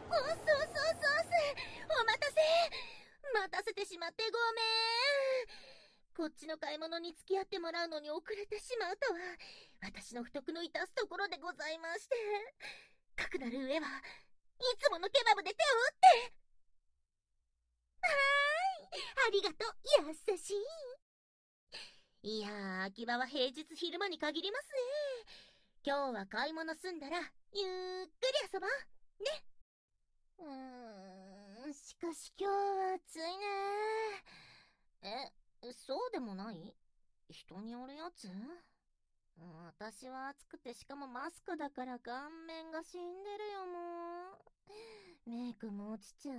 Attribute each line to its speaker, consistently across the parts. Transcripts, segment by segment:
Speaker 1: そうそうそうお待たせ。待たせてしまってごめん。こっちの買い物に付き合ってもらうのに遅れてしまうとは、私の不徳の致すところでございまして。かくなる上はいつものケバブで手を打って。ありがとう、優しい。いやー、秋葉は平日昼間に限りますね。今日は買い物済んだらゆっくり遊ぼうね。しかし今日は暑いね。そうでもない？人によるやつ？私は暑くてしかもマスクだから顔面が死んでるよもう。メイクも落ちちゃう。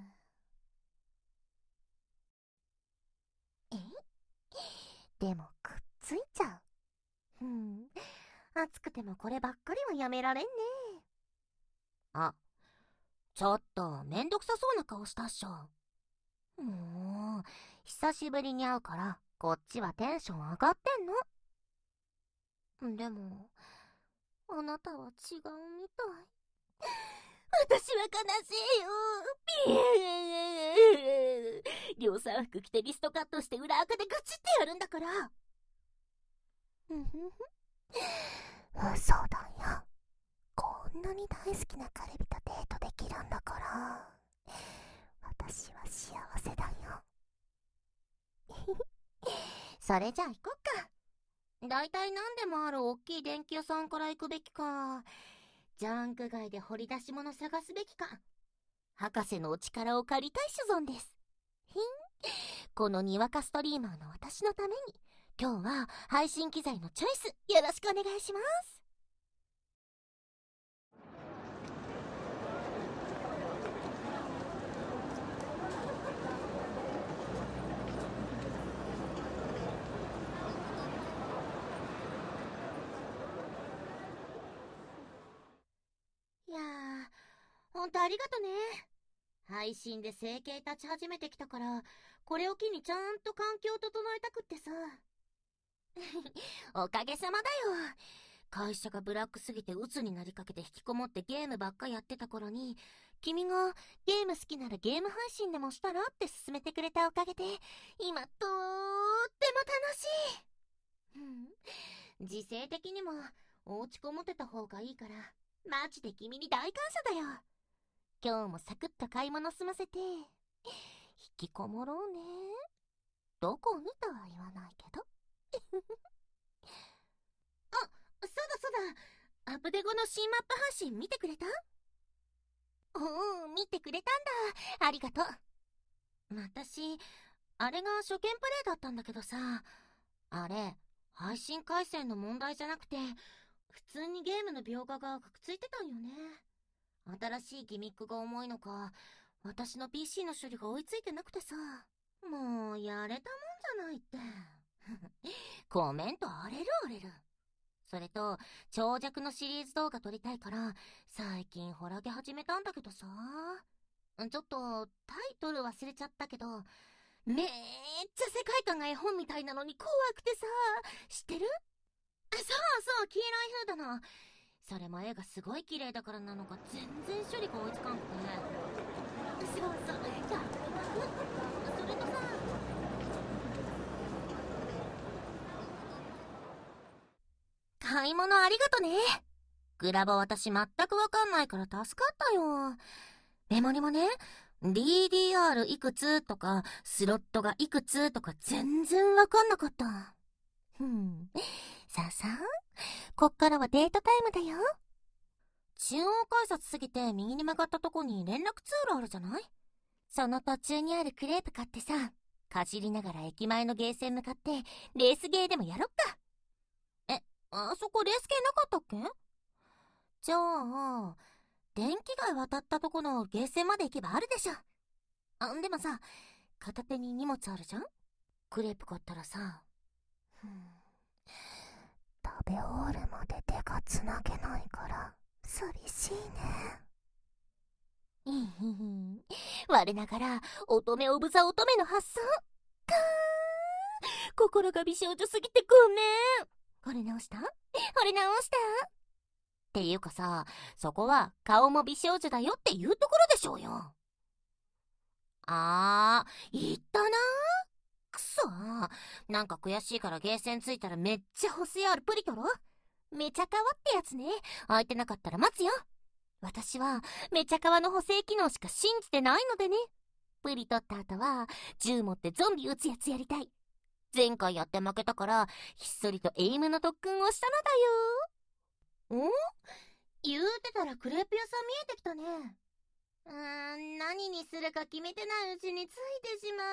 Speaker 1: でもくっついちゃう。暑くてもこればっかりはやめられんね。あ、ちょっとめんどくさそうな顔したっしょ。もう、久しぶりに会うから、こっちはテンション上がってんの。でも、あなたは違うみたい。私は悲しいよ。量産服着てリストカットして裏垢で愚痴ってやるんだから。嘘だよ。こんなに大好きな彼人とデートできるんだから。私は幸せだよ。それじゃあ行こっか。だいたい何でもある大きい電気屋さんから行くべきか、ジャンク街で掘り出し物探すべきか、博士のお力を借りたい所存です。このにわかストリーマーの私のために、今日は配信機材のチョイスよろしくお願いします。いやー、ほんとありがとね。配信で生計立ち始めてきたから、これを機にちゃんと環境を整えたくってさ。おかげさまだよ。会社がブラックすぎて鬱になりかけて引きこもってゲームばっかやってた頃に、君がゲーム好きならゲーム配信でもしたらって勧めてくれたおかげで、今とーっても楽しい。時勢的にもお家こもってた方がいいから、マジで君に大感謝だよ。今日もサクッと買い物済ませて、引きこもろうね。どこにとは言わないけど。あ、そうだそうだ。アップデ後の新マップ配信見てくれた？見てくれたんだ。ありがとう。私、あれが初見プレイだったんだけどさ、あれ、配信回線の問題じゃなくて、普通にゲームの描画がくっついてたんよね。新しいギミックが重いのか、私の PC の処理が追いついてなくてさ、もうやれたもんじゃないって。コメント荒れる荒れる。それと、長尺のシリーズ動画撮りたいから、最近ホラゲ始めたんだけどさ。ちょっと、タイトル忘れちゃったけど、めっちゃ世界観が絵本みたいなのに怖くてさ、知ってる？そうそう、黄色いフードの。それも絵がすごい綺麗だからなのか全然処理が追いつかんくて。そうそう、それとさ、買い物ありがとね。グラボ私全くわかんないから助かったよ。メモリもね、DDR いくつとか、スロットがいくつとか全然わかんなかった。さあさあ、こっからはデートタイムだよ。中央改札過ぎて右に曲がったとこに連絡通路あるじゃない？その途中にあるクレープ買ってさ、かじりながら駅前のゲーセン向かってレースゲーでもやろっか。あそこレースゲーなかったっけ？じゃあ、電気街渡ったとこのゲーセンまで行けばあるでしょ。でもさ、片手に荷物あるじゃん？クレープ買ったらさ、食べ終わるまで手がつなげないから寂しいね。我ながら乙女オブザ乙女の発想かー。心が美少女すぎてごめん。惚れ直した？ っていうかさ、そこは顔も美少女だよっていうところでしょうよ。言ったな。くそー。なんか悔しいからゲーセンついたらめっちゃ補正あるプリトロ。めちゃかわってやつね。空いてなかったら待つよ。私はめちゃかわの補正機能しか信じてないのでね。プリ取った後は銃持ってゾンビ撃つやつやりたい。前回やって負けたからひっそりとエイムの特訓をしたのだよ。言うてたらクレープ屋さん見えてきたね。何にするか決めてないうちについてしま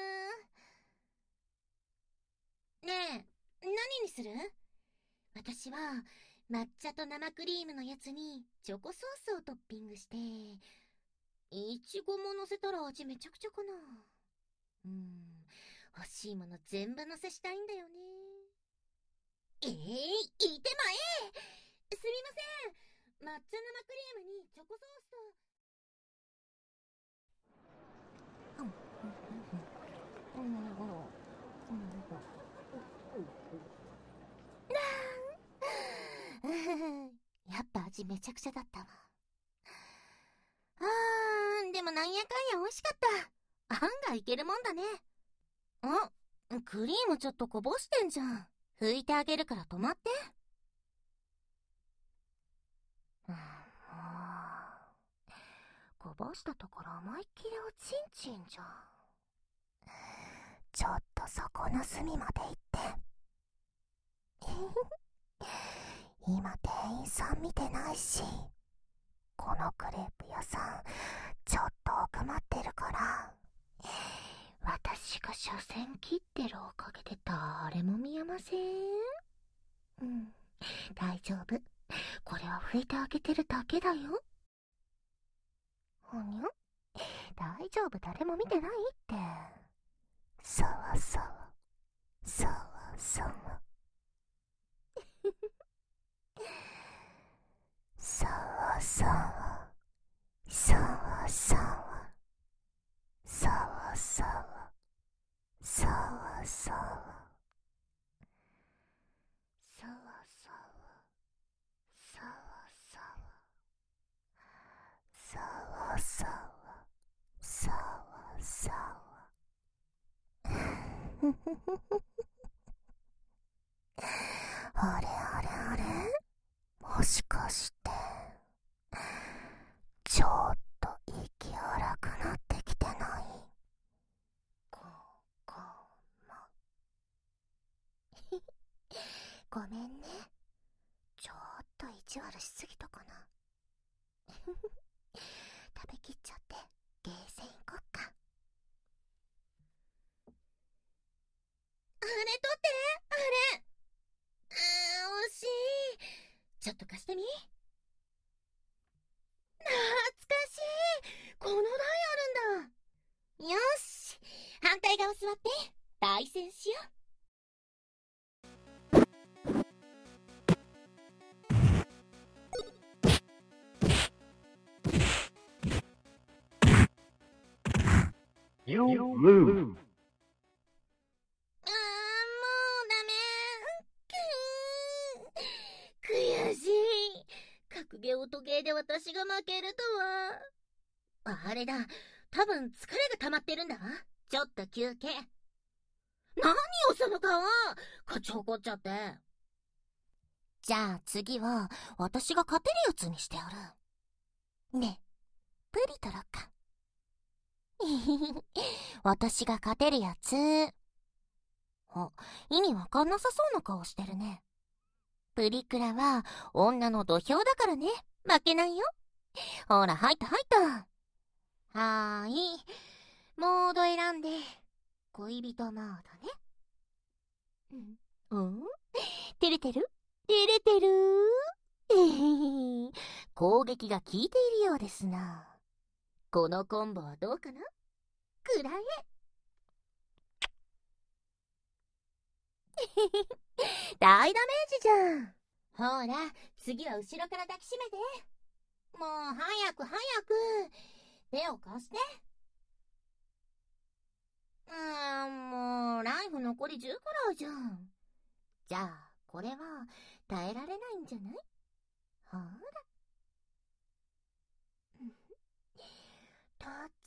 Speaker 1: う。ねえ、何にする？私は抹茶と生クリームのやつにチョコソースをトッピングして、いちごも乗せたら味めちゃくちゃかな。欲しいもの全部乗せしたいんだよね。いてまえ！すみません。抹茶生クリームにチョコソースと。やっぱ味めちゃくちゃだったわ。でもなんやかんや美味しかった。案外いけるもんだね。クリームちょっとこぼしてんじゃん。拭いてあげるから止まって。こぼしたところ思いっきりおちんちんじゃん。ちょっとそこの隅まで行って。今店員さん見てないし、このクレープ屋さんちょっと奥まってるから、私が車線切ってるおかげで誰も見えません。大丈夫。これは拭いてあげてるだけだよ。ほにゃ？大丈夫、誰も見てないって。そうそう。そうそう。そうそう。そうそう。そうそう。そうそう。そうそう。そうそう。そうそう。あれあれあれ？もしかして、ちょっと息荒くなってきてない？ごめんね。ちょっと意地悪しすぎたかな。食べきっちゃって、ゲーセン行こっか。あれ取ってあれ。惜しい。ちょっと貸してみ。懐かしい。この台あるんだ。よし、反対側座って対戦しよう。
Speaker 2: You lose.
Speaker 1: もうダメ。悔しい。格ゲー音ゲーで私が負けるとは。あれだ、多分疲れが溜まってるんだ。ちょっと休憩。何よその顔。勝ち誇っちゃって。じゃあ次は私が勝てるやつにしてやる。ねえ、プリ取ろっか。私が勝てるやつ。意味わかんなさそうな顔してるね。プリクラは女の土俵だからね。負けないよ。ほら、入った入った。はーい。モード選んで。恋人モードね。照れてる？照れてる？攻撃が効いているようですな。このコンボはどうかな？くらえ。大ダメージじゃん。ほら、次は後ろから抱きしめて。もう早く早く。手を貸して。もうライフ残り10くらいじゃん。じゃあ、これは耐えられないんじゃない？はあ？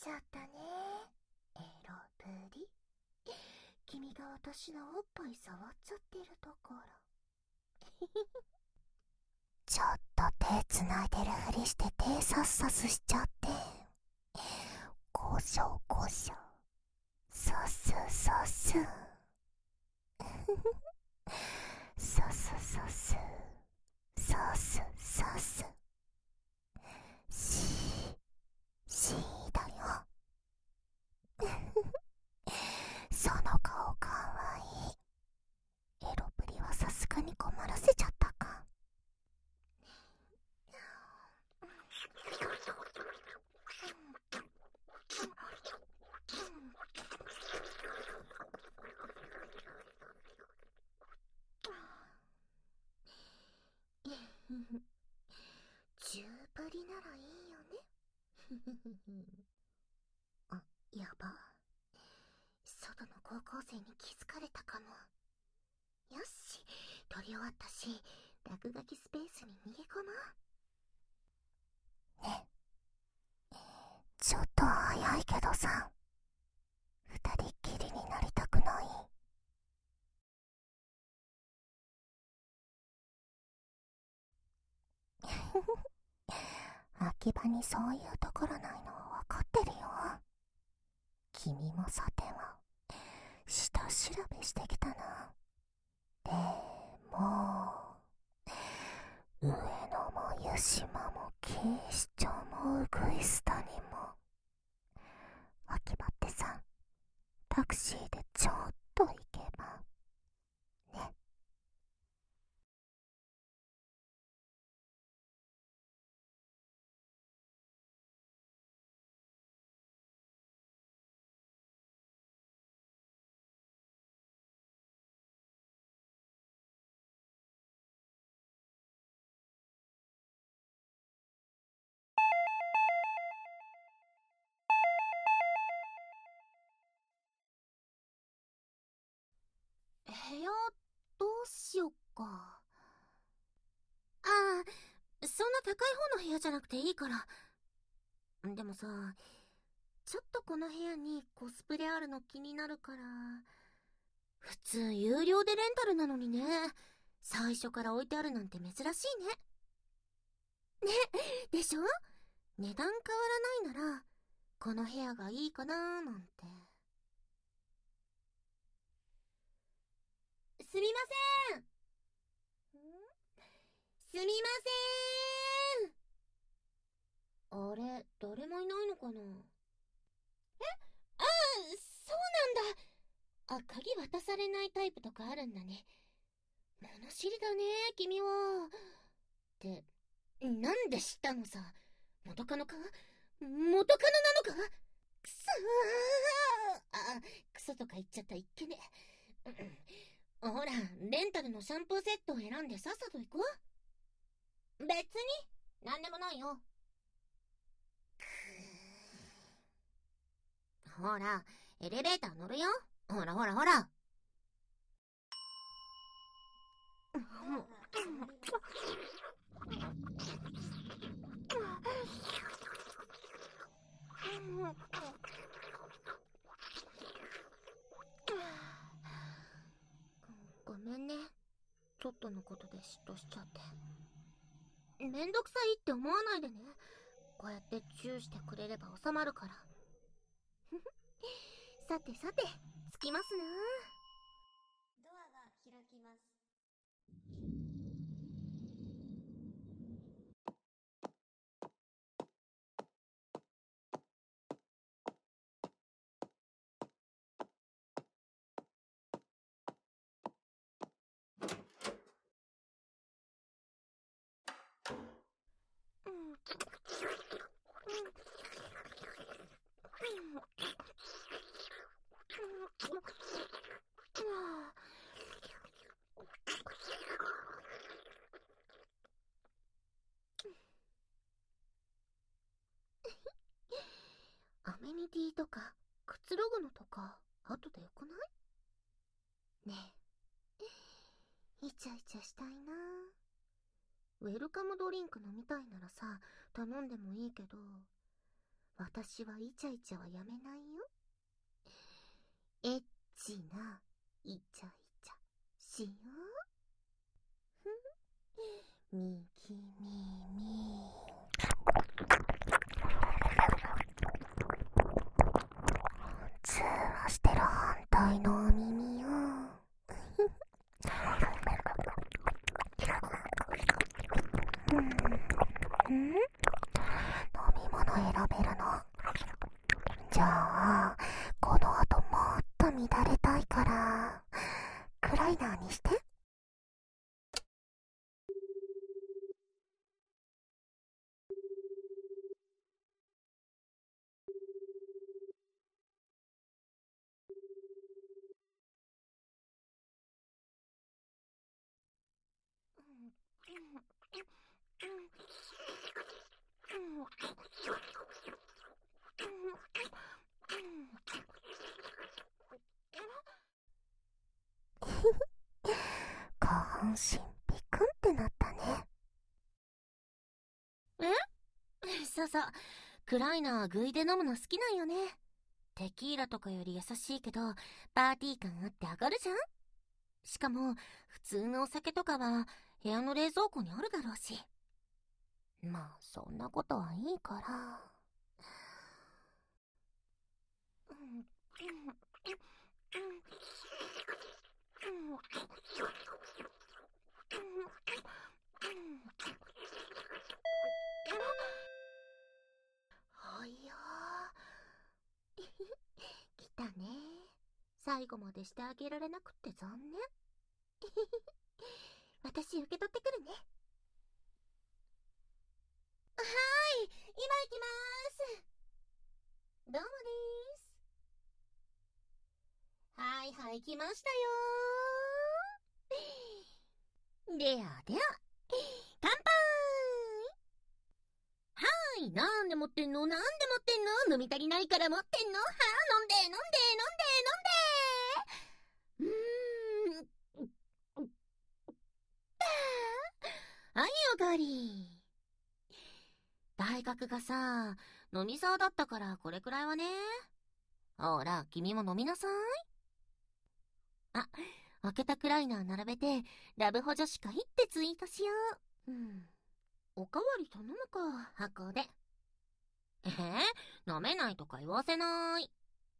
Speaker 1: ちゃったね。エロプリ。君が私のおっぱい触っちゃってるところ。ちょっと手つないでるふりして手さっさすしちゃって。こしょこしょ。さすさす。さすさす。さすさす。しーだよ。その顔かわいい。エロプリはさすがに困らせちゃったか。チューブリならいいよね。あ、やば。外の高校生に気づかれたかも。よし、撮り終わったし、落書きスペースに逃げ込もう。ね。ちょっと早いけどさ、二人っきりになりたくない？秋葉にそういうところないのは分かってるよ。君もさては下調べしてきたな。でも上野も湯島も錦糸町もウグイス谷も秋葉ってさ、タクシーでちょっと行けばね。部屋どうしよっか。ああ、そんな高い方の部屋じゃなくていいから。でもさ、ちょっとこの部屋にコスプレあるの気になるから。普通有料でレンタルなのにね。最初から置いてあるなんて珍しいね。ね、でしょ？値段変わらないなら、この部屋がいいかなーなんて。すみません。すみません。あれ、誰もいないのかな？ああ、そうなんだ。あ、鍵渡されないタイプとかあるんだね。物知りだね、君は。って、なんで知ったのさ。元カノか？元カノなのか？くそー。あ、クソとか言っちゃった、いっけね。ほら、レンタルのシャンプーセットを選んでさっさと行こう。別に、なんでもないよ。ほら、エレベーター乗るよ。ほらほらほら。ごめんね。ちょっとのことで嫉妬しちゃって。めんどくさいって思わないでね。こうやってチューしてくれれば収まるから。さてさて、着きますな。
Speaker 3: ドアが開きます。
Speaker 1: アメニティとか、くつろぐのとか、後でよくない？ねえ、イチャイチャしたいな。ウェルカムドリンク飲みたいならさ、頼んでもいいけど、 私はイチャイチャはやめないよ。エッチなイチャイチャしよう。右耳。通話してる反対のお耳よ。飲み物選べるの？じゃあ、この後もっと乱れたいから、クライナーにして。下半身ピクンってなったね。そうそう、クライナー具いで飲むの好きなんよね。テキーラとかより優しいけどパーティー感あって上がるじゃん。しかも普通のお酒とかは部屋の冷蔵庫にあるだろうし。まあそんなことはいいから。はいよー。来たね。最後までしてあげられなくって残念。私受け取ってくるね。はーい、今行きまーす。どうもでーす。はいはい、来ましたよー。ではでは、乾杯。はーい、なんで持ってんの？なんで持ってんの？飲み足りないから持ってんの？はぁ、飲んで飲んで飲んで飲んで。はい、おかわり。大学がさ、飲み沢だったからこれくらいはね。ほら、君も飲みなさい。あ、開けたクライナー並べて、ラブホ女子会ってツイートしよう。おかわり頼むか、箱で。飲めないとか言わせない。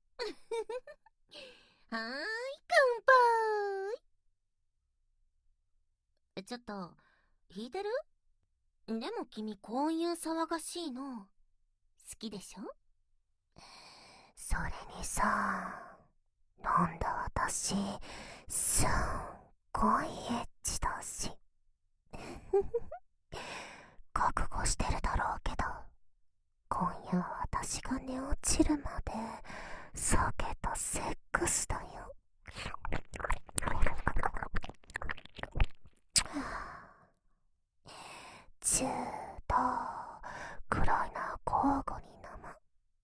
Speaker 1: はーい、乾杯。ちょっと、弾いてる？でも君こういう騒がしいの好きでしょ？それにさ、飲んだ私すっごいエッチだし。覚悟してるだろうけど、今夜私が寝落ちるまで避けたセックスだよ。中とクライナー交互に飲む。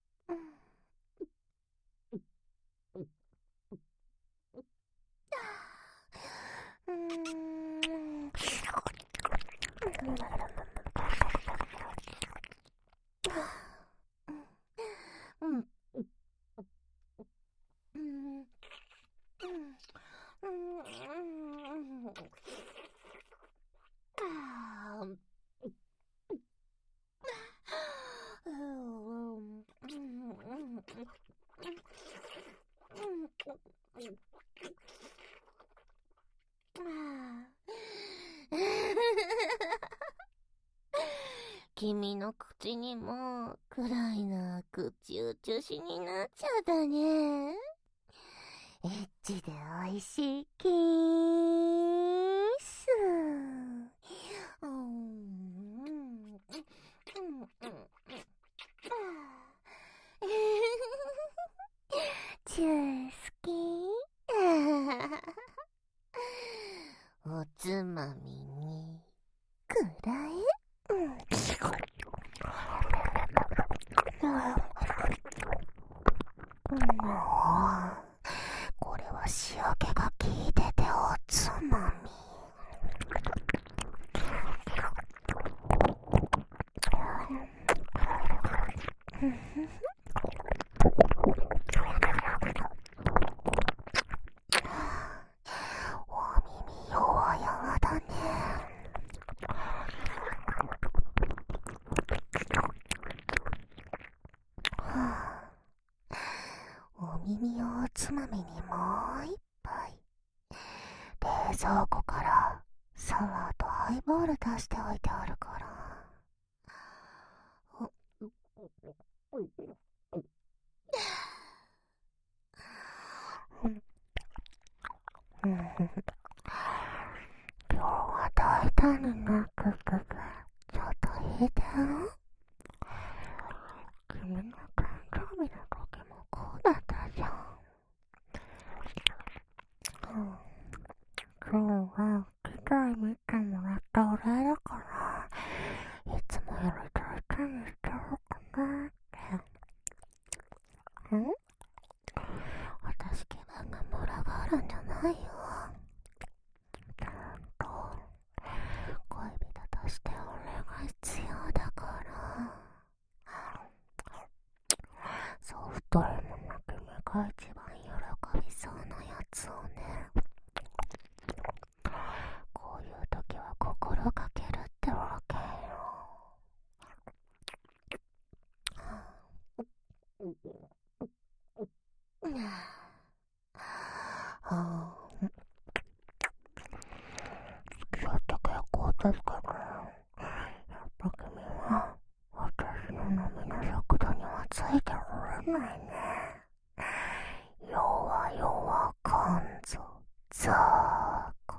Speaker 1: 君の口にもクライナー口移しになっちゃったね。エッチでおいしいキース。チュー好き？おつまみにくらえ。これは塩気が効いてておつまみ。 お耳弱々だね。お耳をおつまみにもう一杯。冷蔵庫からサワーとハイボール出しておいてあるから。今日は大胆になってて、ちょっと引いて。君の誕生日の時もこうだったじゃん。今日は機材見てもらったお礼だから、いつもより大胆にしてやろうかなって。私気分が群がるんじゃないよ。ちゃんと恋人として俺が必要だから。ソフトレモンな君が一番喜びそうなやつをね。こういう時は心がけるってわけよ。付き合って結構ですけど、やっぱ君は私の飲みの速度にはついておれないね。弱かんぞ、ザーコ。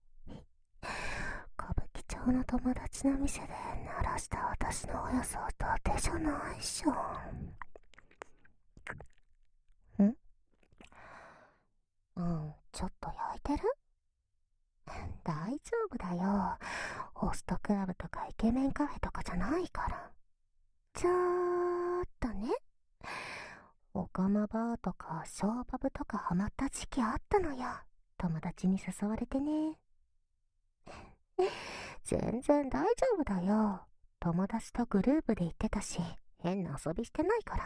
Speaker 1: 歌舞伎町の友達の店で鳴らした私のおよそ伊達じゃないっしょ。ちょっと焼いてる？大丈夫だよ。ホストクラブとかイケメンカフェとかじゃないから。ちょーっとね。オカマバーとかショーパブとかハマった時期あったのよ。友達に誘われてね。全然大丈夫だよ。友達とグループで行ってたし、変な遊びしてないから。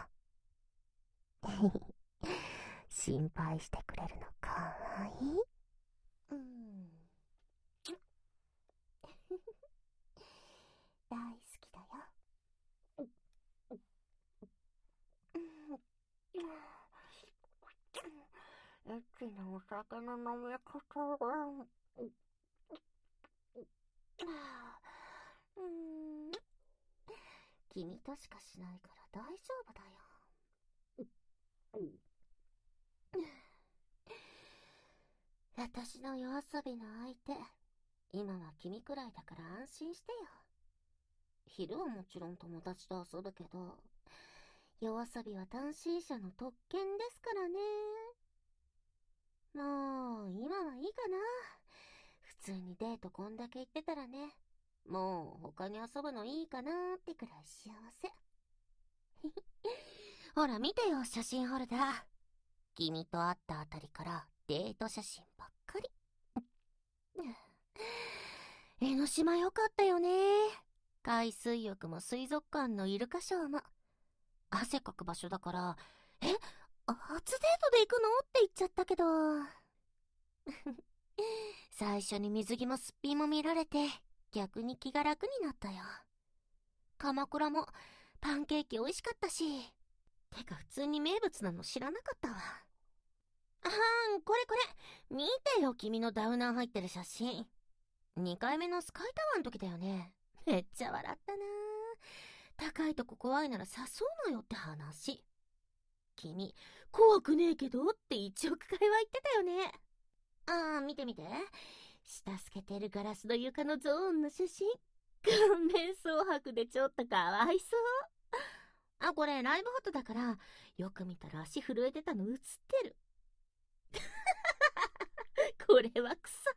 Speaker 1: 心配してくれるのかわいい？大好きだよ。エッチなお酒の飲み方が。君としかしないから大丈夫だよ。私の夜遊びの相手、今は君くらいだから安心してよ。昼はもちろん友達と遊ぶけど、夜遊びは単身者の特権ですからね。もう今はいいかな。普通にデートこんだけ行ってたらね、もう他に遊ぶのいいかなってくらい幸せ。ほら見てよ、写真ホルダー。君と会ったあたりからデート写真ばっかり。江ノ島よかったよね。海水浴も水族館のイルカショーも。汗かく場所だから、初デートで行くのって言っちゃったけど。最初に水着もすっぴんも見られて、逆に気が楽になったよ。鎌倉もパンケーキ美味しかったし。てか普通に名物なの知らなかったわ。これ。見てよ、君のダウナー入ってる写真。2回目のスカイタワーの時だよね。めっちゃ笑ったな。高いとこ怖いなら誘うのよって話。君、怖くねえけどって1億回は言ってたよね。見て。下透けてるガラスの床のゾーンの写真。顔面蒼白でちょっとかわいそう。これライブフォトだから、よく見たら足震えてたの映ってる。これはクソ。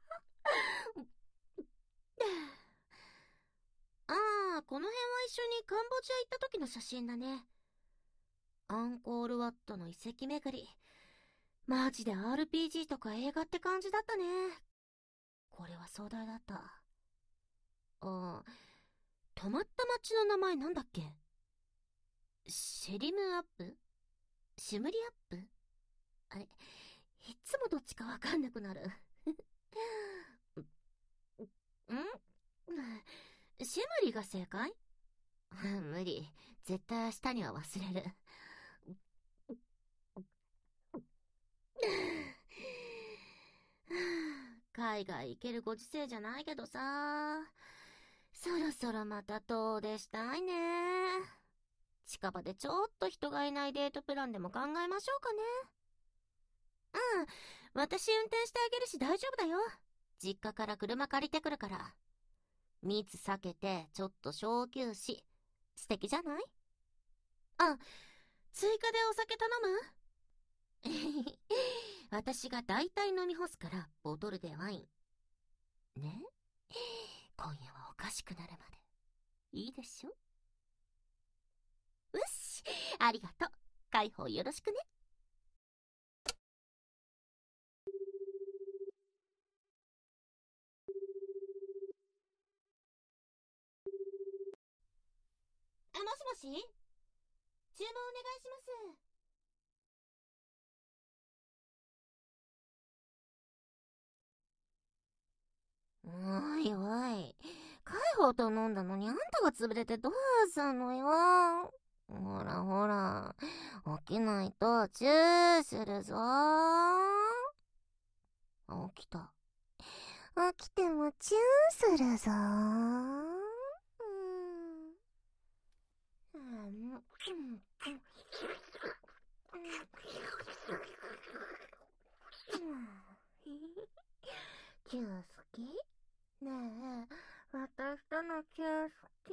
Speaker 1: この辺は一緒にカンボジア行った時の写真だね。アンコールワットの遺跡巡り。マジで RPG とか映画って感じだったね。これは壮大だった。泊まった町の名前なんだっけ？ シェリムアップ？シュムリアップ？あれ、いつもどっちかわかんなくなる。シェムリが正解？無理。絶対明日には忘れる。海外行けるご時世じゃないけどさ、そろそろまた遠出したいね。近場でちょっと人がいないデートプランでも考えましょうかね。私運転してあげるし大丈夫だよ。実家から車借りてくるから。密避けてちょっと小休止。素敵じゃない？追加でお酒頼む？私が大体飲み干すからボトルでワイン。ね？今夜はおかしくなるまで。いいでしょ？うっし、ありがとう。解放よろしくね。もしもし？注文お願いします。おいおい、解放と飲んだのにあんたが潰れてどうすんのよ。ほらほら、起きないとチューするぞ。起きた。起きてもチューするぞ。チュー好き？ねえ、私とのチュー好き？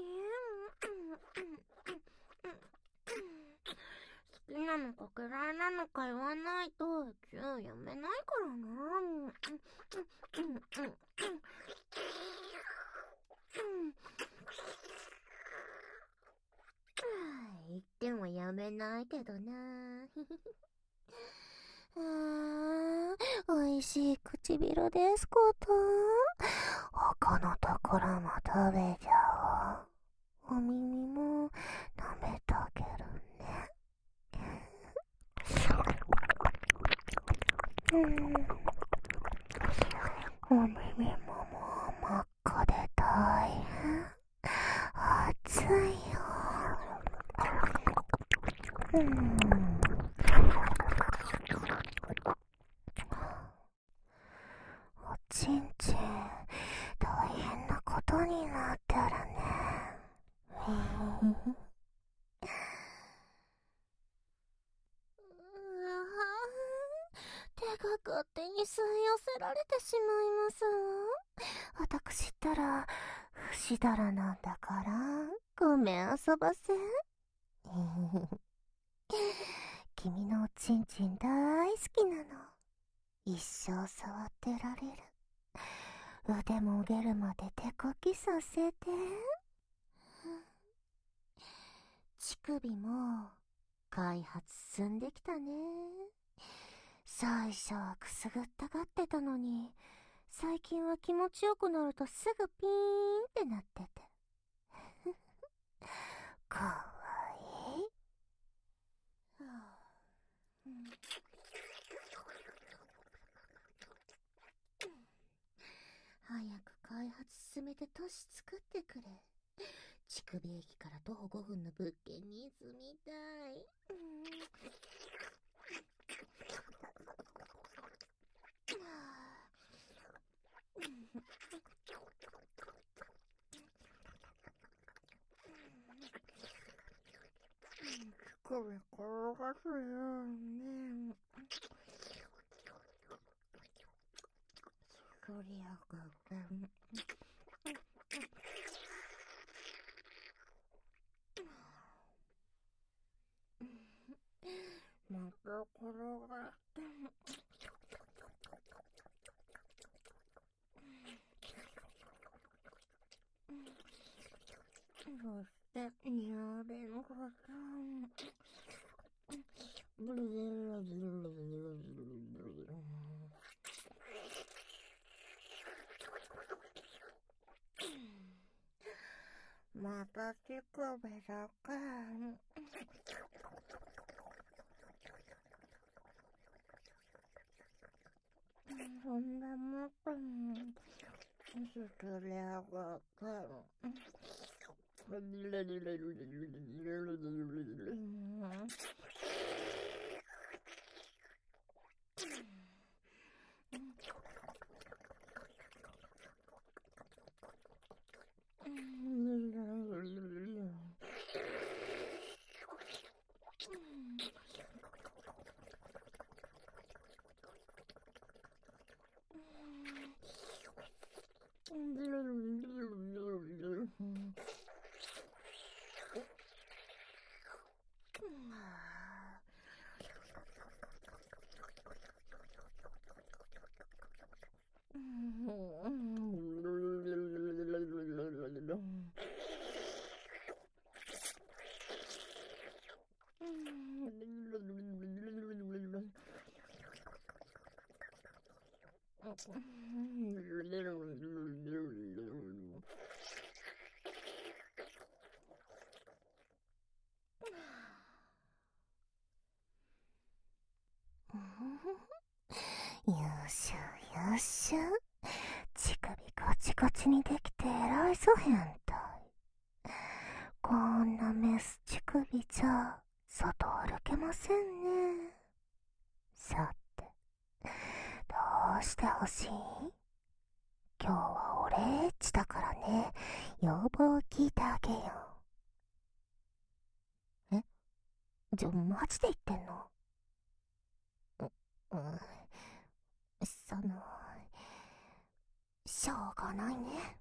Speaker 1: 好きなのか嫌いなのか言わないとチューやめないからな。言ってもやめないけどな。おいしい唇ですこと。他のところも食べちゃおう。お耳も舐めてあげるね。お耳ももう真っ赤で大変。熱いよ。おちんちん大変なことになってるね。手が勝手に吸い寄せられてしまいますわ。私ったら不死だらなんだからごめん遊ばせ。君のおちんちん大好きなの。一生触ってられる。腕もげるまで手こきさせて。乳首も開発進んできたね。最初はくすぐったがってたのに、最近は気持ちよくなるとすぐピーンってなってて。かわいい。早く開発進めて都市作ってくれ。乳首駅から徒歩5分の物件に住みたい。首転がすように。そりゃがまた転がってそしてやれんことまた乳首だけ。そんなもっとしてりゃがって。よっしゃよっしゃ、乳首ガチガチにできて偉いぞ変態。こんなメス乳首じゃ外歩けませんね。さてどうしてほしい？今日は俺エッチだからね、要望を聞いてあげよう。マジで言ってんの？しょうがないね。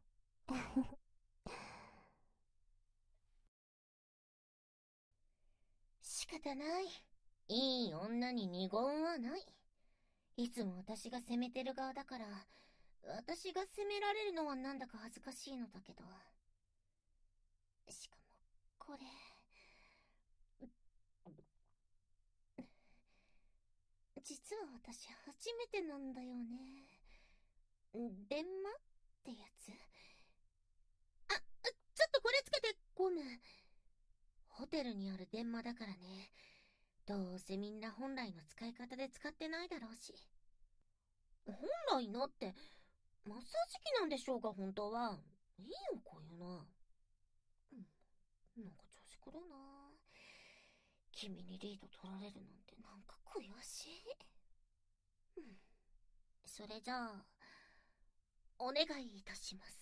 Speaker 1: 仕方ない。いい女に二言はない。いつも私が責めてる側だから、私が責められるのはなんだか恥ずかしいのだけど。しかも、これ。実は私初めてなんだよね。電話ってやつ。ちょっとこれつけて、ごめん。ホテルにある電話だからね。どうせみんな本来の使い方で使ってないだろうし。本来のって、マッサージ機なんでしょうか、本当は。いいよ、こういうの。なんか調子狂うな。君にリード取られるなんてなんか悔しい。それじゃあ、お願いいたします。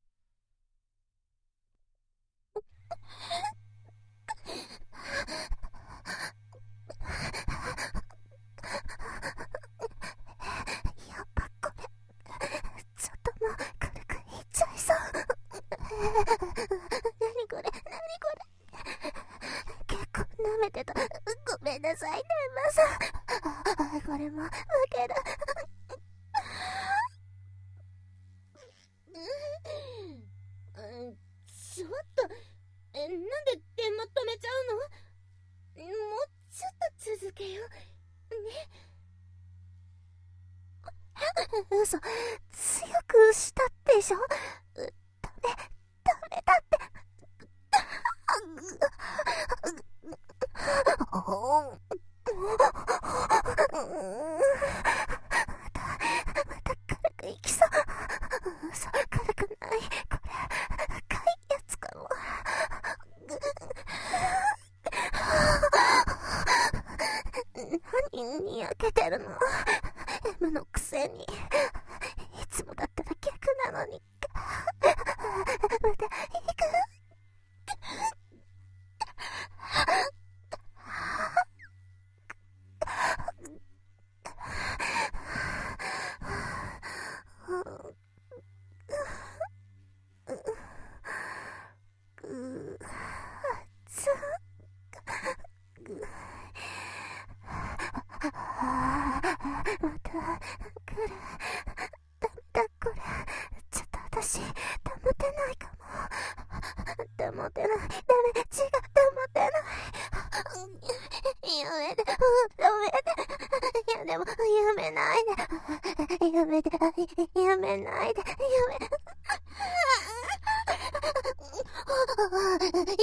Speaker 1: やっぱこれ、ちょっともう軽くいっちゃいそう。何これ。結構舐めてた。ごめんなさいね、マサ。これも負けだ。ちょっと、なんで電話止めちゃうの？もうちょっと続けよう。ね。嘘、強くしたでしょ？ダメだって。また軽くいきそう。嘘、軽くない。これ、赤いやつかも。何にやけてるの？ M のくせに。いつもだったら逆なのに。また行く？また来る。ダメだこれ。ちょっと私保てないかも。保てない。ダメ、違う、保てない。やめて、やめて。いやでもやめないで。やめて、やめないで。やめ。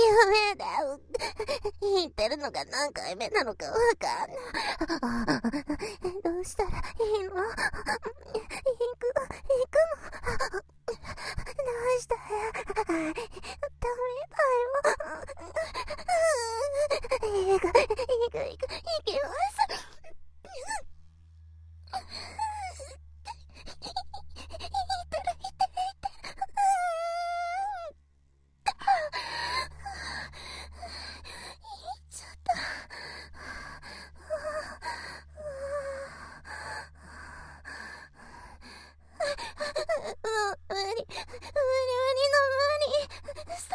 Speaker 1: 夢だ。言ってるのが何回目なのかわかんない。どうしたらいいの？行くの？どうしたらダメだよ。行きます。無理の無理。ストッ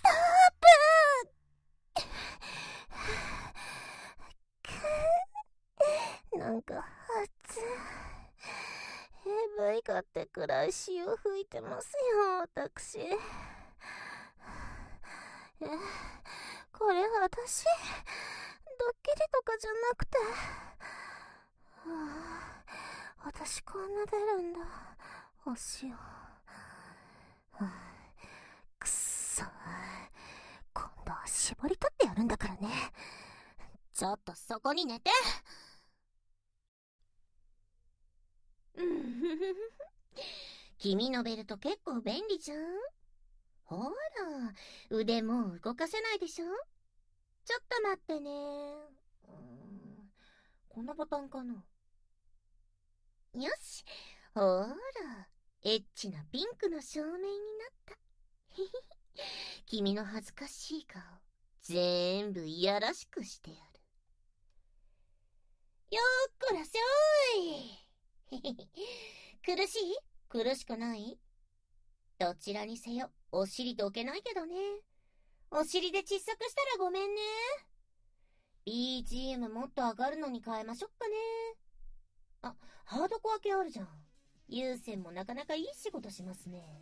Speaker 1: プ。なんか暑い。AV 買ってくらい潮吹いてますよ、私。これ私、ドッキリとかじゃなくて、私こんな出るんだ、お塩。くっそ、今度は絞り取ってやるんだからね。ちょっとそこに寝て。君のベルト結構便利じゃん。ほら、腕もう動かせないでしょ。ちょっと待ってね。このボタンかな。よし、ほら、エッチなピンクの照明になった。君の恥ずかしい顔、全部いやらしくしてやる。よっこらしょい。苦しい？苦しくない？どちらにせよ、お尻どけないけどね。お尻で窒息したらごめんね。BGM もっと上がるのに変えましょっかね。あ、ハードコア系あるじゃん。有線もなかなかいい仕事しますね。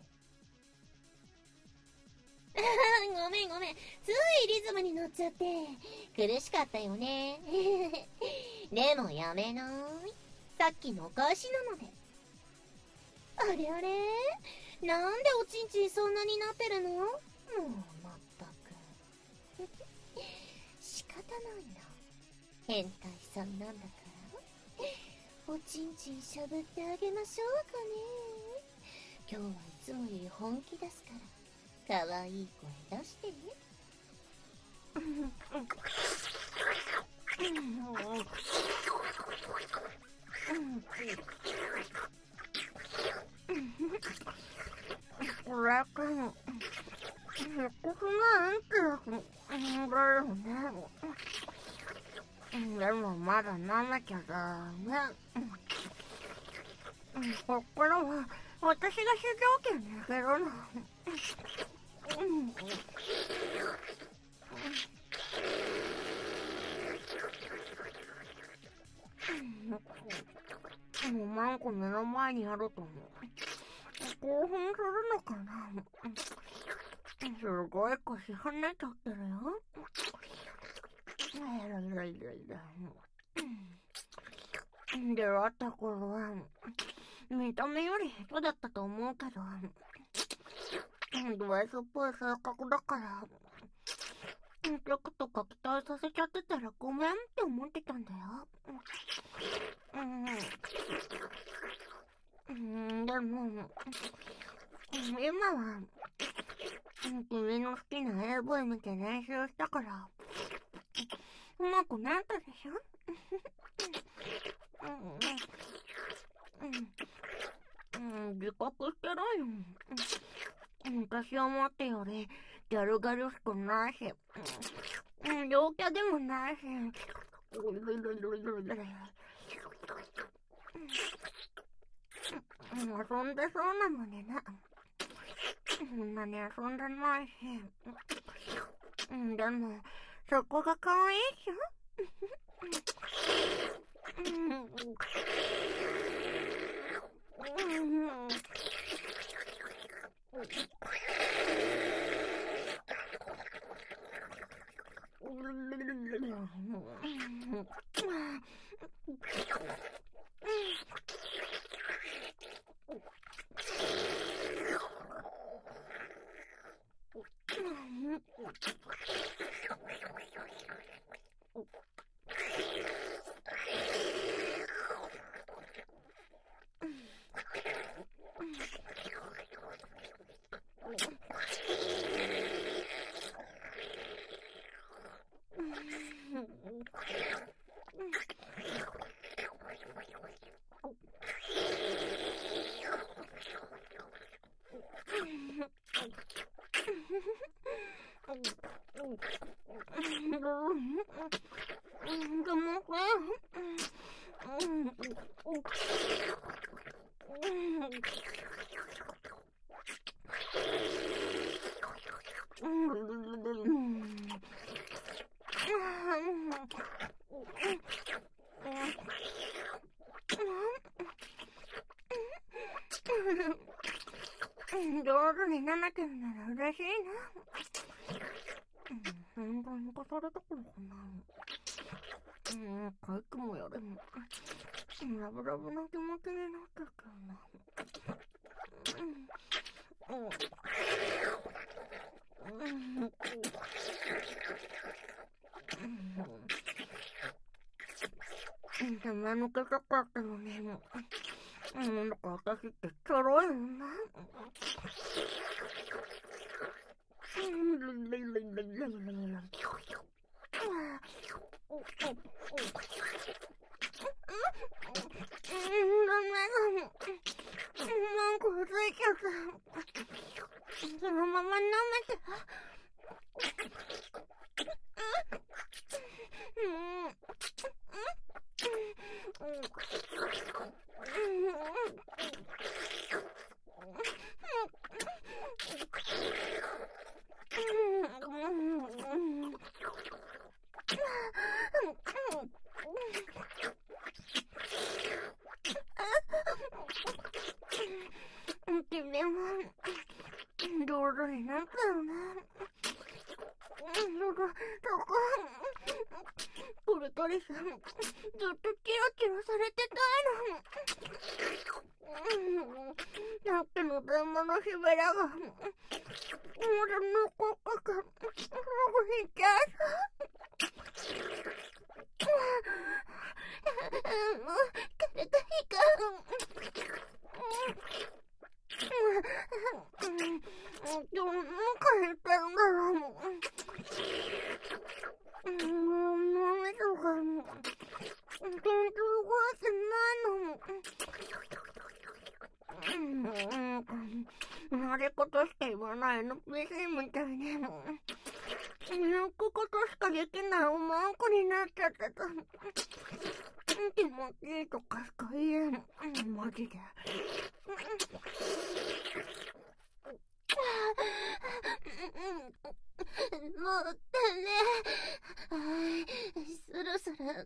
Speaker 1: ごめん。ついリズムに乗っちゃって。苦しかったよね。でもやめない。さっきのお返しなので。あれなんでおちんちんそんなになってるの？もうまったく。仕方ないな。変態さんなんだから。おちんちんしゃぶってあげましょうかね。今日はいつもより本気出すから、かわいい声出してね。でもまだ舐めちゃダメ。こっからは私が主導権だけどな。もうマンコ目の前にあると興奮するのかな。すごい腰跳ねちゃってるよ。出会った頃は見た目より下手だったと思うけど、ド S っぽい性格だからちょっとか期待させちゃってたらごめんって思ってたんだよ。でも今は君の好きな AV 見て練習したからうまくなったでしょ。自覚してないよ。私は待ってよりギャルギャルしくないし、陽キャでもないし、遊んでそうなのにな。そんなに遊んでないし。でも、そこが可愛いっしょ。 上手になめてるなら嬉しいな。本当にかされたからかな。かゆくもやれもラブラブな気持ちになったけどな。手間抜けたかったのに、なんだか私ってちょろいもんな。なんかついちゃった。そのまま舐めて。君も上手になったよね。これからさ、ずっとキラキラされてたいの。さっきの電話のしべらが、俺のここから、すぐ引っちゃう。誰かいか今日何回言ってるんだろう。脳みそが全然動いてないの。あれことしか言わないの PC みたいにこことしかできないおまんこになっちゃってた。気持ちいいとかしか言えん。マジで。もうだね。そろそろね。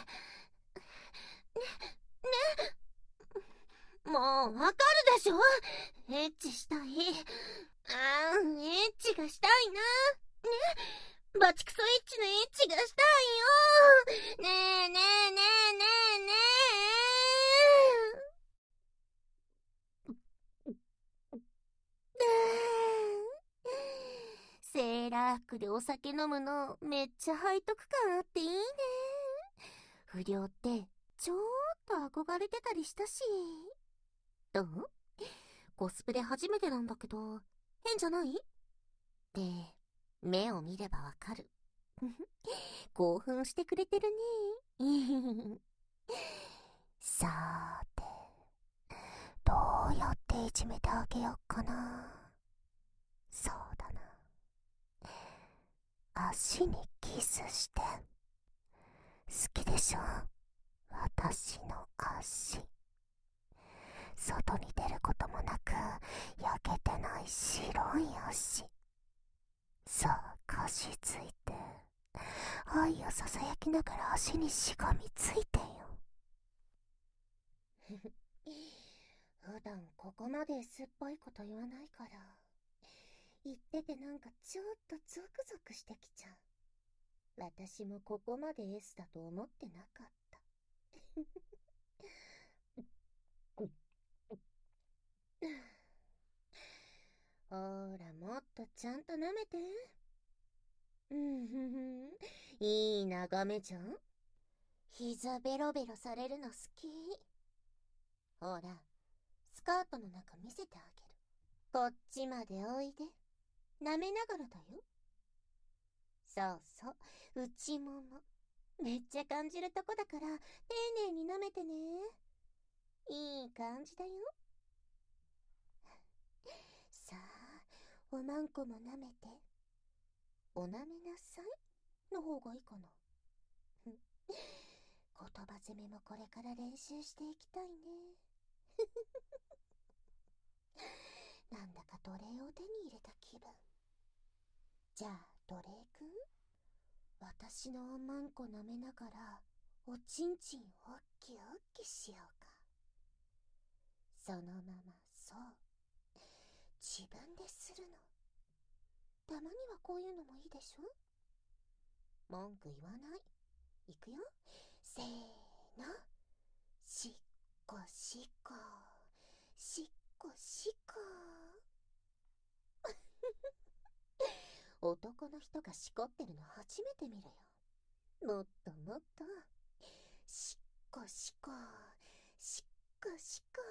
Speaker 1: もうわかるでしょ。エッチしたい。エッチがしたいな。ね。バチクソエッチのエッチがしたいよ。ねえねえねえねえねえ。セーラー服でお酒飲むのめっちゃ背徳感あっていいね。不良ってちょっと憧れてたりしたし。どう？コスプレ初めてなんだけど変じゃない？で、目を見ればわかる。興奮してくれてるね。さーて、どうやっていじめてあげよっかな。そうだな。足にキスして。好きでしょ？私の足。外に出ることもなく、焼けてない白い足。さあ、かしついて。愛をささやきながら足にしがみついてよ。普段ここまで酸っぱいこと言わないから、言っててなんかちょっとゾクゾクしてきちゃう。私もここまで S だと思ってなかった。ほーら、もっとちゃんと舐めて。 いい眺めじゃん。膝ベロベロされるの好き。ほら、スカートの中見せてあげる。こっちまでおいで。舐めながらだよ。そうそう、内もも。めっちゃ感じるとこだから、丁寧に舐めてね。いい感じだよ。さあ、おまんこも舐めて。お舐めなさいの方がいいかな。言葉攻めもこれから練習していきたいね。なんだか奴隷を手に入れた気分。じゃあ、奴隷くん、私のおまんこ舐めながら、おちんちんおっきおっきしようか。そのまま、そう。自分でするの。たまにはこういうのもいいでしょ？文句言わない。いくよ。せーの。しっこしっこ。しっこしっこ。男の人がしこってるの初めて見るよ。もっともっと。しっこしこ。しっこしこ。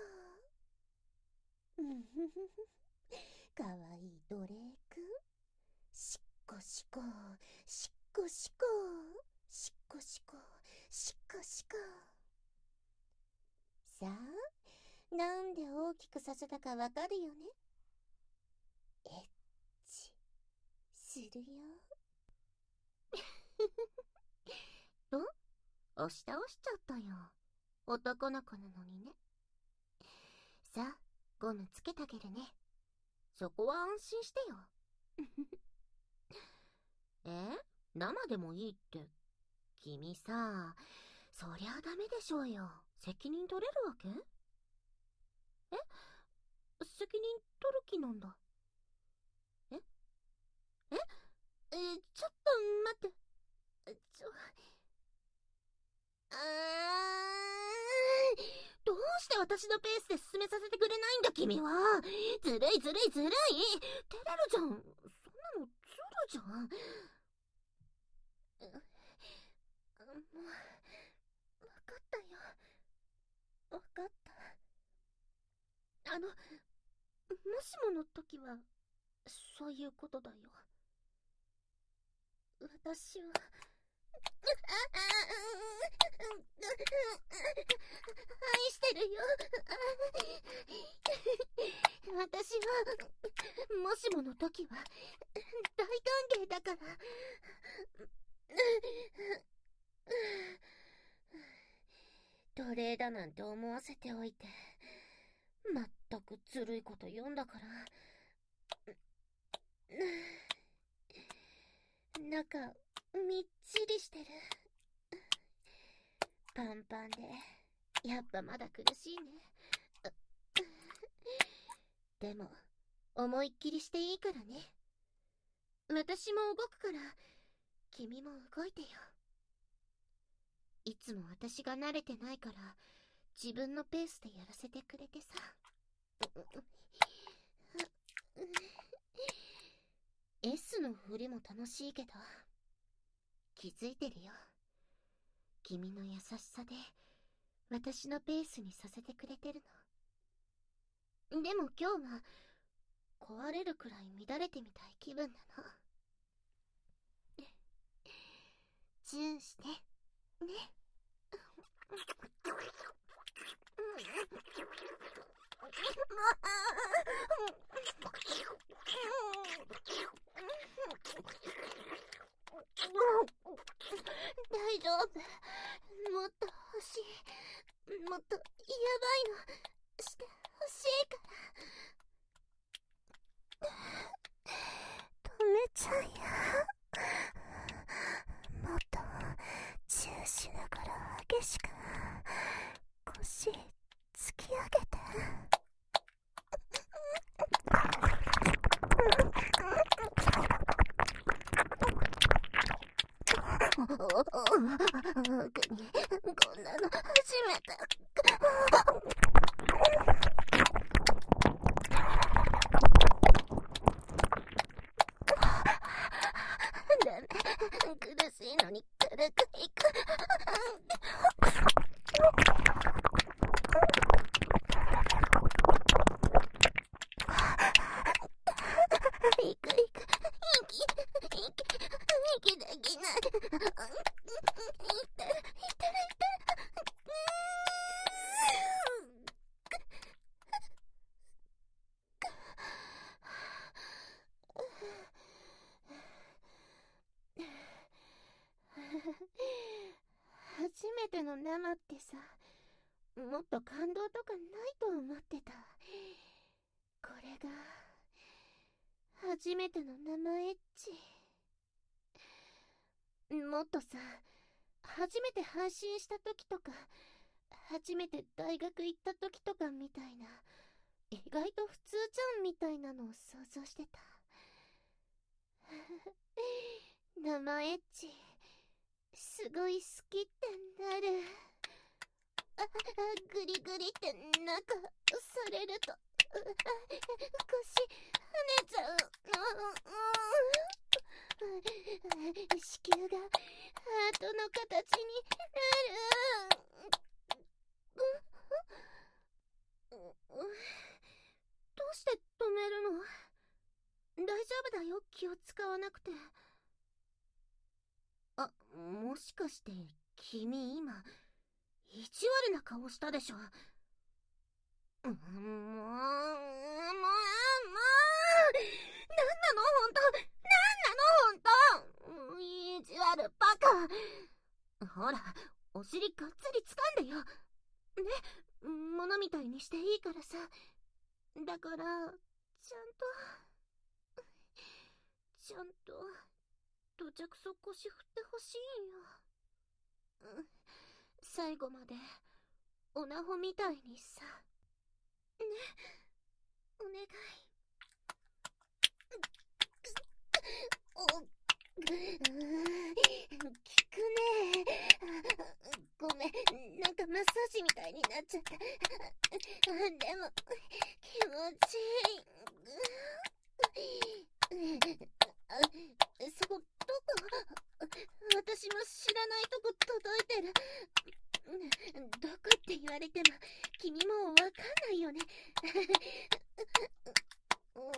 Speaker 1: かわいい奴隷くん。しっこしこ。しっこしこ。しっこしこ。しっこしこ。さあ、なんで大きくさせたかわかるよね。エッチするよ。押し倒しちゃったよ。男の子なのにね。さあ、ゴムつけてあげるね。そこは安心してよ。生でもいいって。君さ、そりゃダメでしょうよ。責任取れるわけ？責任取る気なんだ。ちょっと待って。どうして私のペースで進めさせてくれないんだ君は。ずるいずるいずるい。照れるじゃん。そんなのずるじゃん。もう、わかったよ。わかった。もしもの時は、そういうことだよ。私は、愛してるよ。私は、もしもの時は、大歓迎だから。奴隷だなんて思わせておいて、まったくずるいこと言うんだから。中、みっちりしてる。パンパンで、やっぱまだ苦しいね。でも、思いっきりしていいからね。私も動くから、君も動いてよ。いつも私が慣れてないから、自分のペースでやらせてくれてさ。S の振りも楽しいけど、気づいてるよ。君の優しさで、私のペースにさせてくれてるの。でも今日は、壊れるくらい乱れてみたい気分なの。チューして、ね。大丈夫。もっと欲しい。もっとやばいのして欲しいから。止めちゃうよ。もっとチューしながら激しく腰突き上げて。こんなの初めて。ダメ、苦しい。 いのに軽くいく。いくいく。息できない。いってる。初めての生ってさ、もっと感動とかないと思ってた。これが初めての生エッチ。もっとさ、初めて配信した時とか、初めて大学行った時とかみたいな、意外と普通じゃんみたいなのを想像してた。生エッチすごい好きってなる。グリグリってなんかされると腰跳ねちゃうの。子宮がハートの形になる。どうして止めるの？大丈夫だよ、気を使わなくて。あ、もしかして君今意地悪な顔したでしょ。もうなんなのほんと意地悪バカ。ほら、お尻がっつり掴んでよ。ね、物みたいにしていいからさ。だから、ちゃんとどちゃくそ腰振ってほしいんよ。最後までおなほみたいにさ。ね、お願い。効くね。ごめん、なんかマッサージみたいになっちゃった。でも気持ちいい。そこどこ？私も知らないとこ届いてる。どこって言われても君もわかんないよね。もう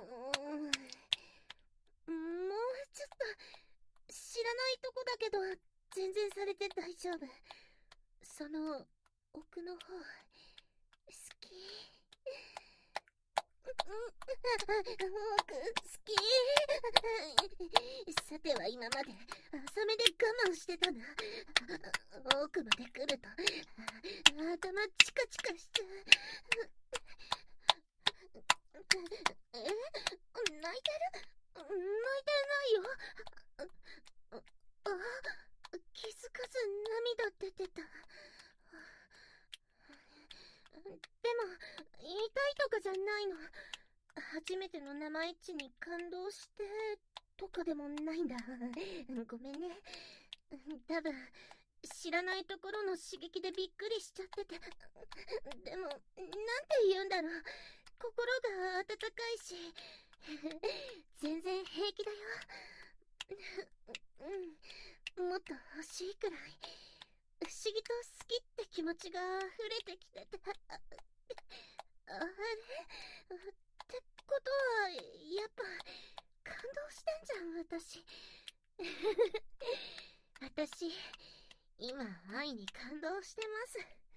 Speaker 1: ちょっと知らないとこだけど全然されて大丈夫。その奥の方好き。奥好き。さては今まで浅めで我慢してたな。奥まで来ると頭チカチカしちゃう。泣いてる？泣いてないよ。気づかず涙出てた。でも痛いとかじゃないの。初めての生エッチに感動してとかでもないんだ。ごめんね。多分知らないところの刺激でびっくりしちゃってて。でもなんて言うんだろう、心が温かいし全然平気だよ。もっと欲しいくらい不思議と好きって気持ちが溢れてきてて。あれってことはやっぱ感動してんじゃん私。私今愛に感動してます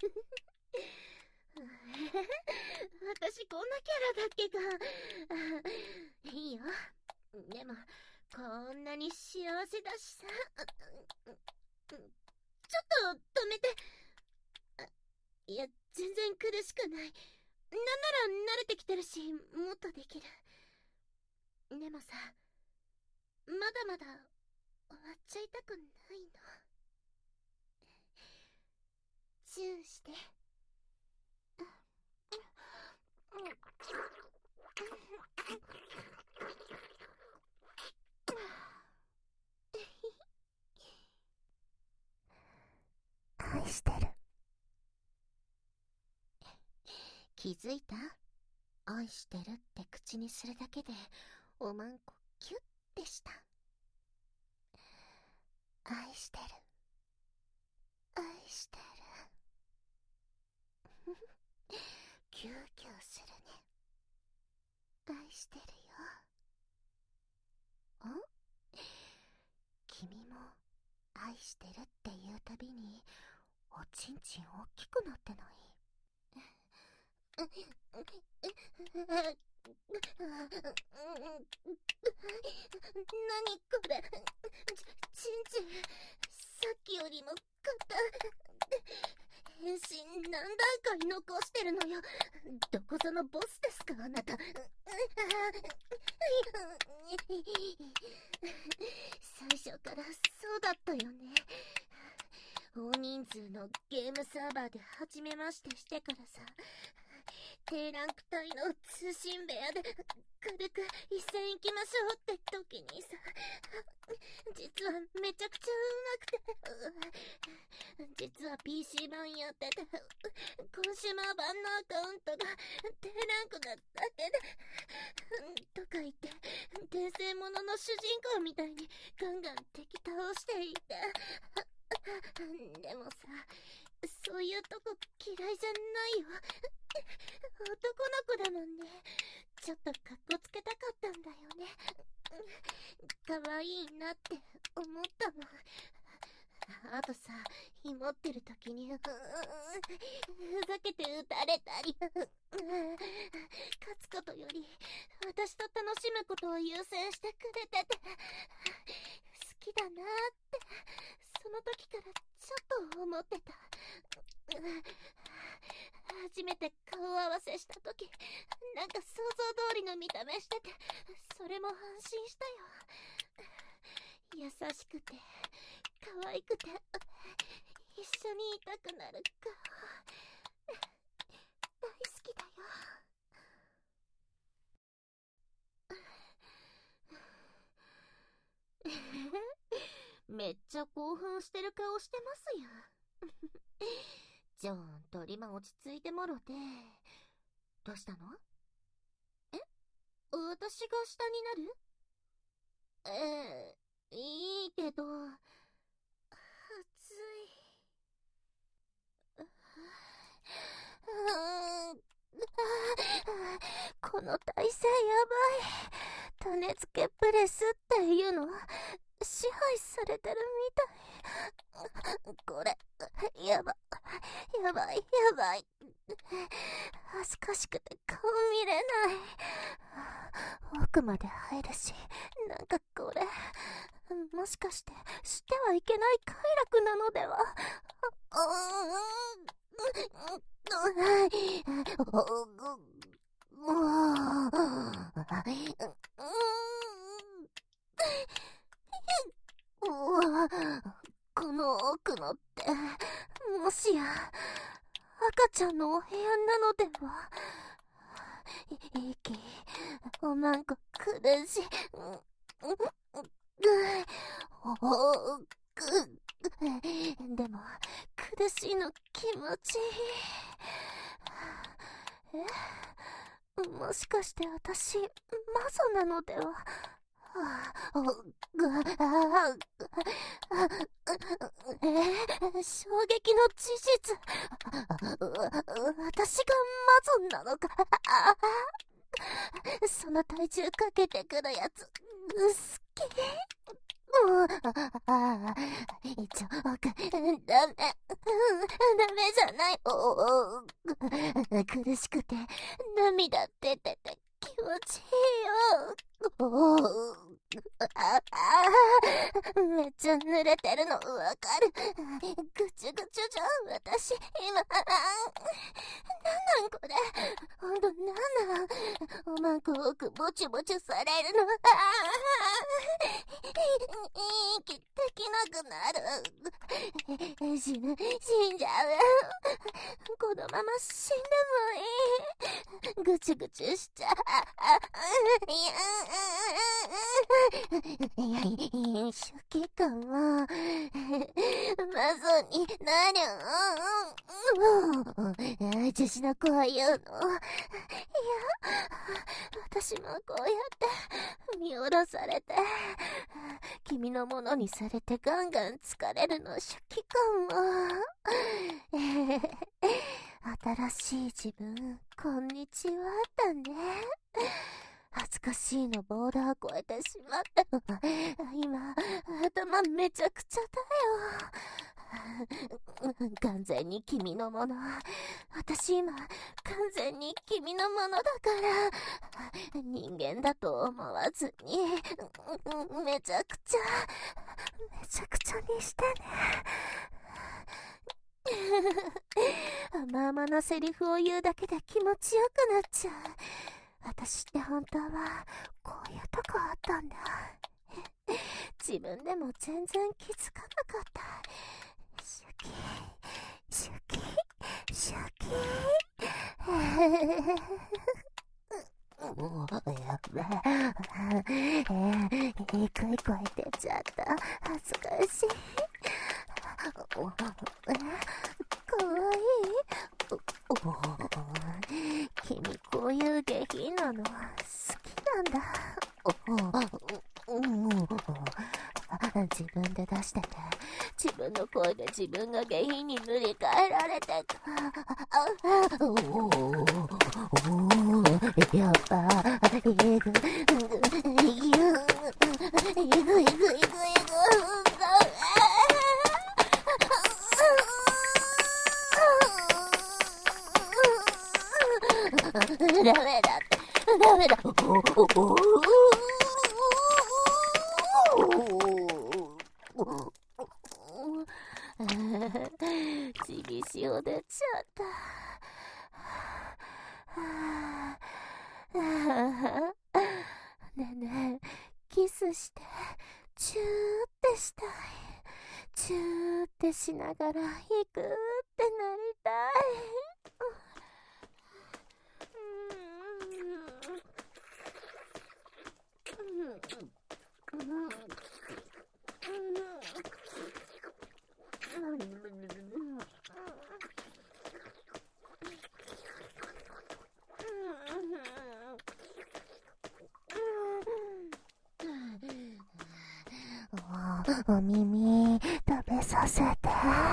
Speaker 1: 私こんなキャラだっけか。いいよ。でもこんなに幸せだしさ。ちょっと止めて。いや全然苦しくない。なんなら慣れてきてるしもっとできる。でもさ、まだまだ終わっちゃいたくないの。チューして。愛してる。気づいた？愛してるって口にするだけでおまんこキュッてした。 愛してる。愛してる。キューキューするね。愛してるよ。ん？君も愛してるって言うたびにおちんちん大きくなってない？何これ、ちんちんさっきよりも硬変身何段階残してるのよ。どこぞのボスですかあなた。最初からそうだったよね。大人数のゲームサーバーで初めましてしてからさ、低ランク帯の通信部屋で軽く一戦行きましょうって時にさ、実はめちゃくちゃ上手くて、実は PC 版やってて、コンシューマー版のアカウントが低ランクなだけで、とか言って転生ものの主人公みたいにガンガン敵倒していて、でもさ、そういうとこ嫌いじゃないよ。男の子だもんね。ちょっとカッコつけたかったんだよね。可愛いなって思ったの。あとさ、ひもってる時にふざけて撃たれたり、勝つことより私と楽しむことを優先してくれてて、好きだなってその時からちょっと思ってた。初めて顔合わせした時、なんか想像通りの見た目してて、それも安心したよ。優しくて可愛くて一緒にいたくなる顔、大好きだよ。めっちゃ興奮してる顔してますよ。ジョーンとリマ落ち着いてもろて。どうしたの？え？私が下になる？いいけど、暑い。この体勢やばい。種付けプレスっていうの支配されてるみたい。これ、やばい。恥ずかしくて顔見れない。奥まで入るし、なんかこれ、もしかしてしてはいけない快楽なのでは？この奥のって、もしや赤ちゃんのお部屋なのでは？息、おまんこ苦しい。でも苦しいの気持ちいい。もしかして私マゾなのでは？衝撃の事実。私がマゾンなのか？その体重かけてくるやつ、好き。一応、ダメじゃない。苦しくて、涙出てて気持ちいいよ。めっちゃ濡れてるのわかる。ぐちゅぐちゅじゃん、私、今。なんこれ。ほんとなんなん。おまんこ奥ぼちぼちされるの。息できなくなる。死んじゃう。このまま死んでもいい。ぐちゅぐちゅしちゃう。初期感は、マゾになる。女子の子は言うの。いや、私もこうやって見下ろされて、君のものにされてでガンガン疲れるの初期かも。新しい自分、こんにちはだね。恥ずかしいのボーダー超えてしまった。今、頭めちゃくちゃだよ。完全に君のもの。私今、完全に君のものだから、人間だと思わずに、めちゃくちゃにしてね。甘々なセリフを言うだけで気持ちよくなっちゃう。私って本当はこういうとこあったんだ。自分でも全然気づかなかった。シュキシュキシュキもうやべえ。低い声出ちゃった。恥ずかしい。かわいい。君こういう下品なの好きなんだ。自分で出してて、自分の声で自分が下品に塗り替えられてた。やばい。ダメだ。ちびしお出ちゃった。ねえねえ、キスして、チューってしたい。チューってしながら、ヒクってなりたい。お耳食べさせて。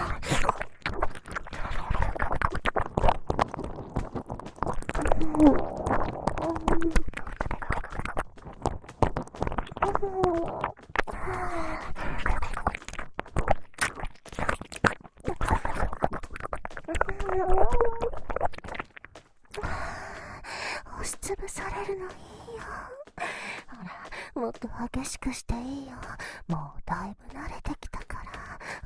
Speaker 1: 押しつぶされるのいいよ。ほら、もっと激しくしていいよ。もうだいぶ慣れてきたから。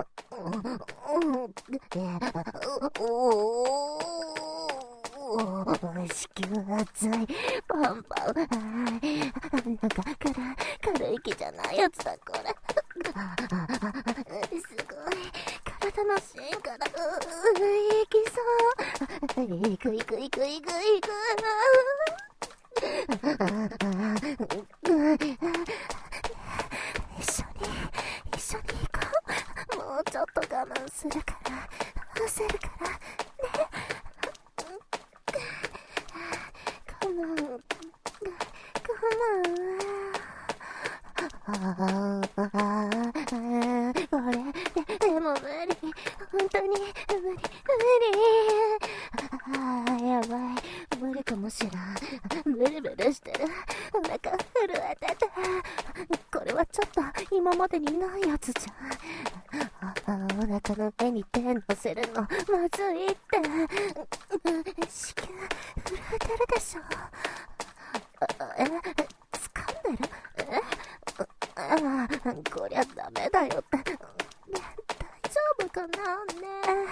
Speaker 1: 子宮熱い。パンパン。なんか軽い気じゃないやつだこれ。すごい。体の芯からいきそう。いく。一緒に行こう。もうちょっと我慢するから焦るからね。我慢俺でも無理。本当に無理。やばい。無理かもしらん。ブルしてる。お腹震えてて。これはちょっと今までにないやつじゃん。お腹の上に手乗せるのまずいって。子宮震えてるでしょ。掴んでる？こりゃダメだよって。大丈夫かなね。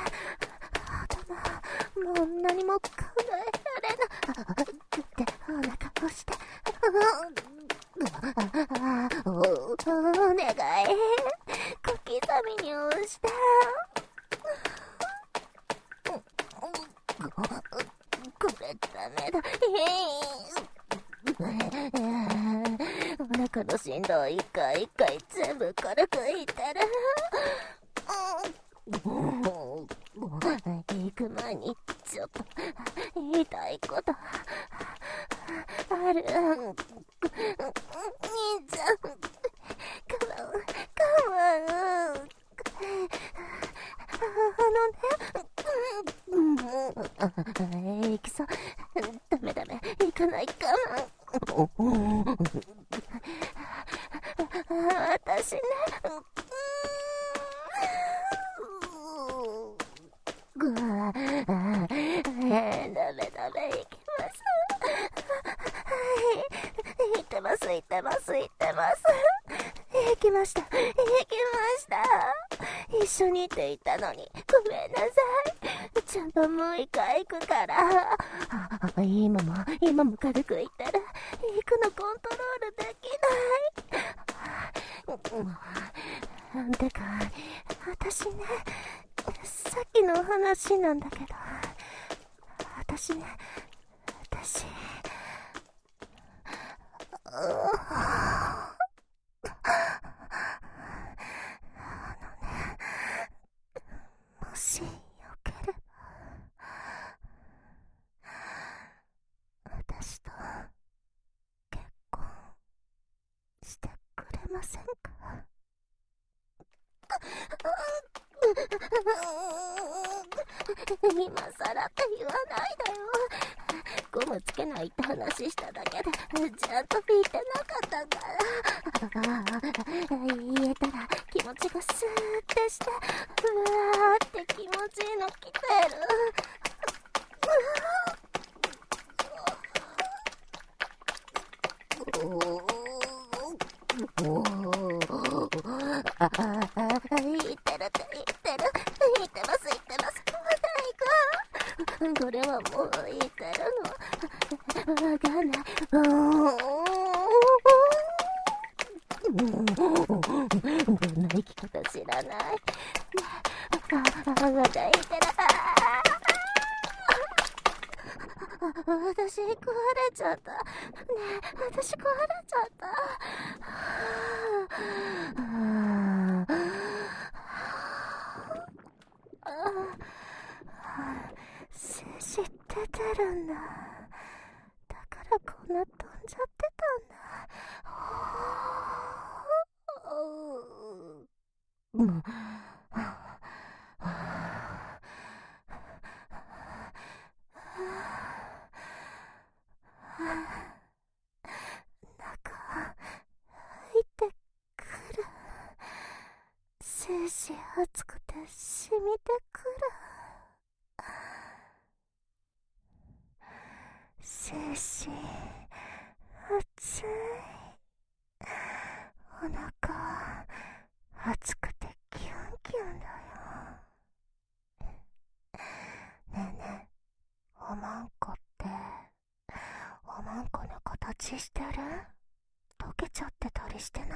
Speaker 1: もう何も考えられない。ってお腹押して。お願い。小刻みに押して。これダメだ。お腹の振動一回全部軽くいってる。行く前にちょっと言いたいことある。兄ちゃん、カモン。 行きそう。ダメダメ。行かないかな。私ね。ダメダメ。行きます。行ってます、行ってます、行ってます。行きました、行きました。一緒にって言ったのに、ごめんなさい。ちゃんともう一回行くから。今も軽く言ったら、行くのコントロールできない。てか、私ね、さっきの話なんだけど、私、もしよければ、私と結婚してくれませんか？今さらって言わないでよ。ゴムつけないって話しただけでちゃんと聞いてなかったから。言えたら気持ちがスーってして、うわーって気持ちいいの来てる。言ってます。これはもう言ってるの。わかんない。どんな生き方知らない。また言ってる。私壊れちゃった。ねえ、私壊れちゃった。精子出てるんだ。だからこんな飛んじゃってたんだ。中入ってくる。精子熱くて染みてくる。精子熱い。お腹熱くてキュンキュンだよ。ねえねえ、おまんこっておまんこの形してる？溶けちゃってたりしてない？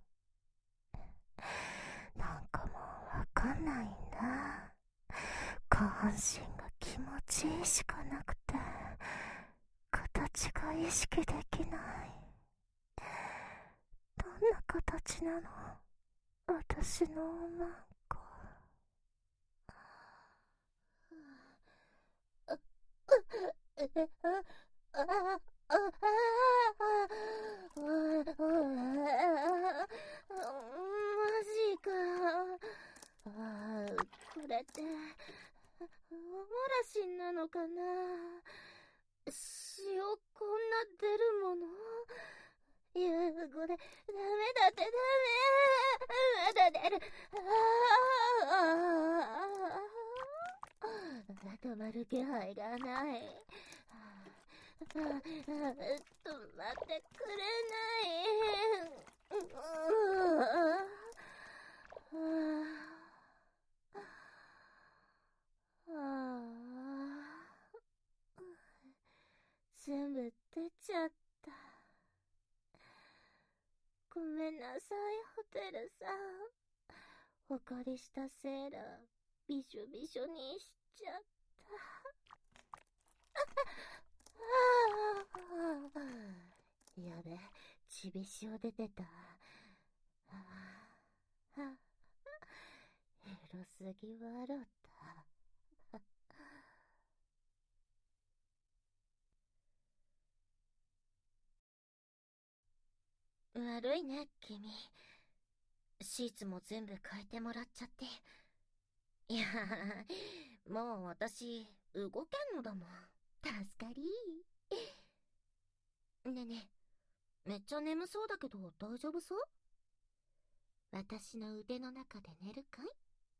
Speaker 1: なんかもうわかんないんだ。下半身が気持ちいいしかなくて、形が意識できない。どんな形なの？私のおまんこ。マジか。これっておもらしなのかな。塩こんな出るもの？いや、これダメだってまだ出る。止まる気配がない。止まってくれない。全部出ちゃった。ごめんなさい、ホテルさん。お借りしたセーラー、びしょびしょにしちゃった。やべ、ちびしお出てた。エロすぎ笑った。悪いね、君。シーツも全部変えてもらっちゃって。いや、もう私、 動けんのだもん。助かり。ねえねえ、めっちゃ眠そうだけど大丈夫そう？私の腕の中で寝るかい？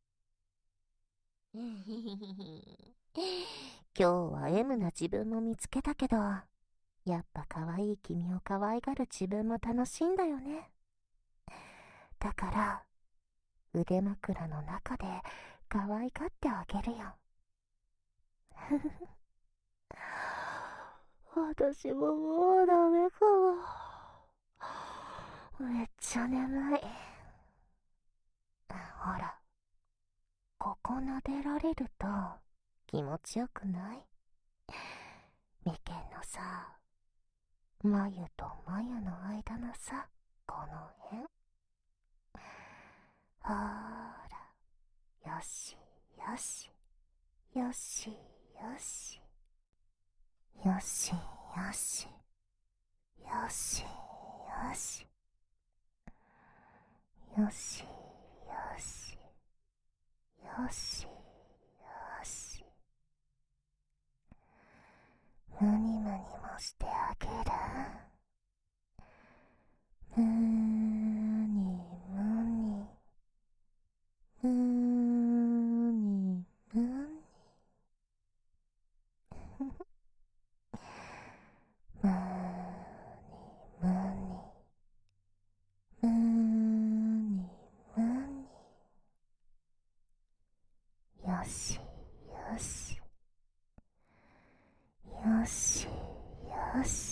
Speaker 1: 今日は M な自分も見つけたけど、やっぱ可愛い君を可愛がる自分も楽しいんだよね。だから、腕枕の中で可愛がってあげるよ。私ももうダメかも。めっちゃ眠い。ほら、ここ撫でられると気持ちよくない？眉間のさ、眉と眉の間のさ、この辺。ほーら、よしよし、よしよし、よしよし、よしよし、よしよし、よしよし。むにむにもしてあげる。むにむに、むにむに。むにむに、むにむに。よしよし、よしよし。